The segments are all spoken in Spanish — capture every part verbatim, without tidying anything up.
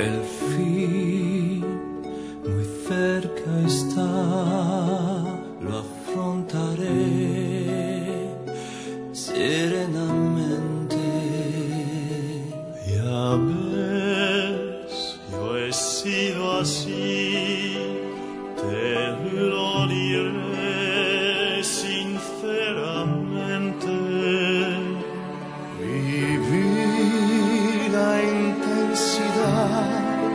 El fin muy cerca está, lo afrontaré serenamente. Ya ves, yo he sido así, te lo diré sinceramente. Viví la intensidad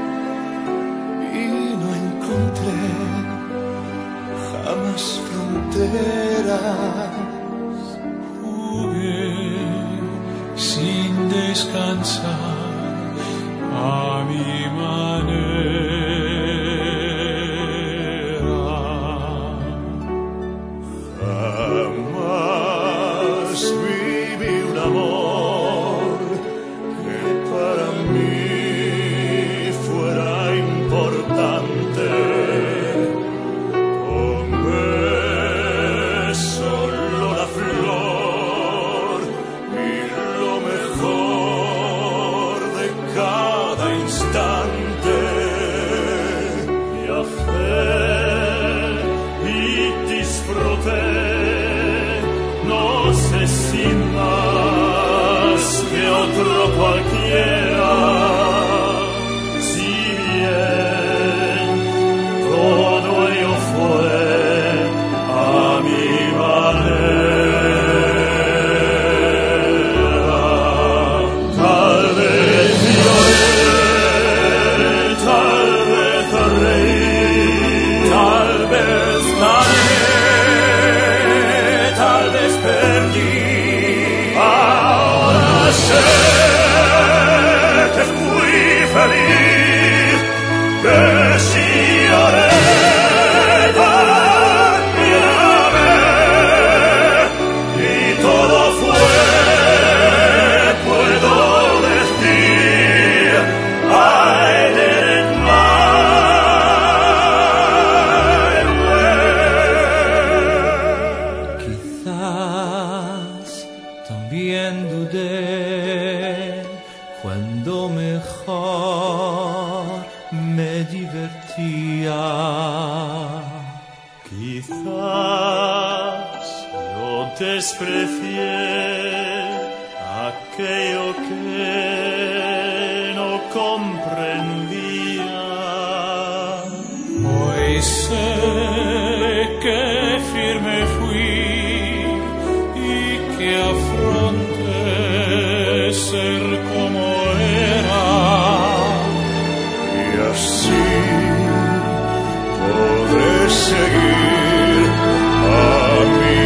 y no encontré jamás fronteras. Jugué sin descansar a mi manera. Jamás viví un amor que para mí fuera importante. Tomé solo la flor y lo mejor de cada instante. Y a fe y disfruté, no sé si más que otro cualquiera, si bien todo ello fue a mi manera. Tal vez lloré, tal vez reí, tal vez gané, tal vez perdí. Ahora sé que fui feliz, que si lloré también y todo fue, puedo decir, I didn't mind. Quizás también dudé cuando mejor me divertía. Quizás yo desprecié aquello que no comprendía. Hoy sé que firme fui y que afronté ser como era. Y así podré seguir a mi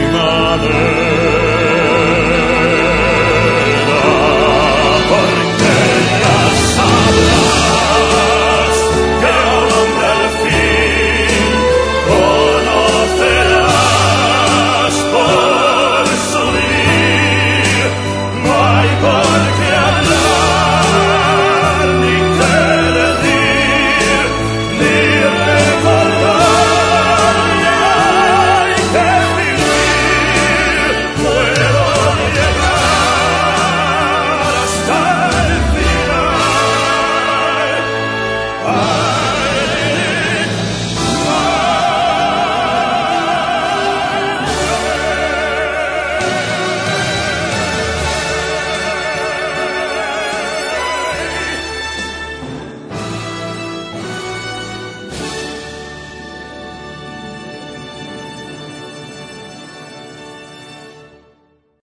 manera, porque ya sabrás que un hombre al fin conocerás por subir. No hay por qué hablar, ni qué decir, ni recordar. Hay que vivir, puedo llegar hasta el final.